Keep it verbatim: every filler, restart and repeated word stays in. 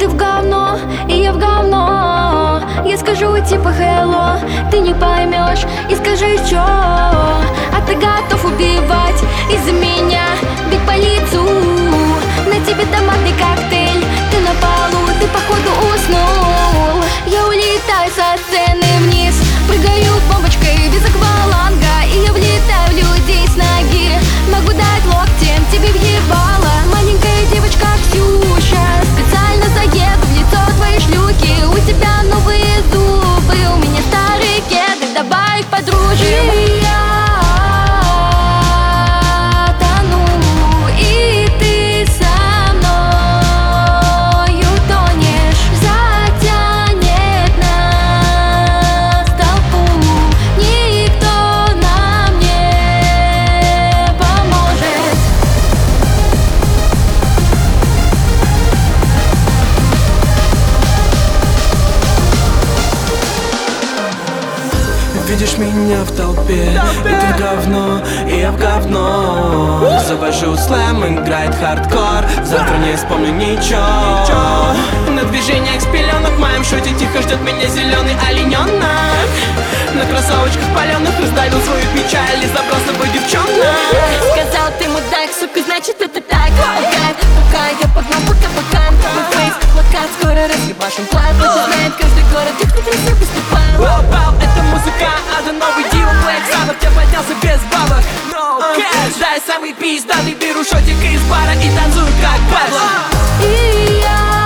Ты в говно, и я в говно. Я скажу типа hello, ты не поймешь. И скажи чё, а ты готов убивать из-за меня, бить по лицу. На тебе томатный коктейль, ты на полу, ты походу уснул. Я улетаю со сцены вниз, прыгаю бомбочкой без акваланга. И я влетаю в людей с ноги, могу дать локтем тебе въебало. Маленькая девочка Ксюша, специально заеду в лицо твоей шлюхи. У тебя новые зубы, у меня старые кеды, добавь подружек. И я тону, и ты со мною тонешь. Затянет нас толпу, никто нам не поможет. Видишь меня в толпе, и ты в говно, и я в говно. Завожу слэм, играет хардкор, завтра не вспомню ничего. На движениях с пеленок в моем шоте тихо ждет меня зеленый олененок. На кроссовочках паленых раздавил свою печаль и забрал с собой девчонок. Сказал ты мудак, сука, значит это так. Пока, пока я погнал по кабакам. Мой фейс, плакат, скоро разъебашен план. Это знает каждый город, и кто красиво поступал. Вау, это музыка, а да новый Дива Блэк. Сам я поднялся без бабок, no cash. Дай самый пиздатый, беру шотик из бара и танцую как падла. И я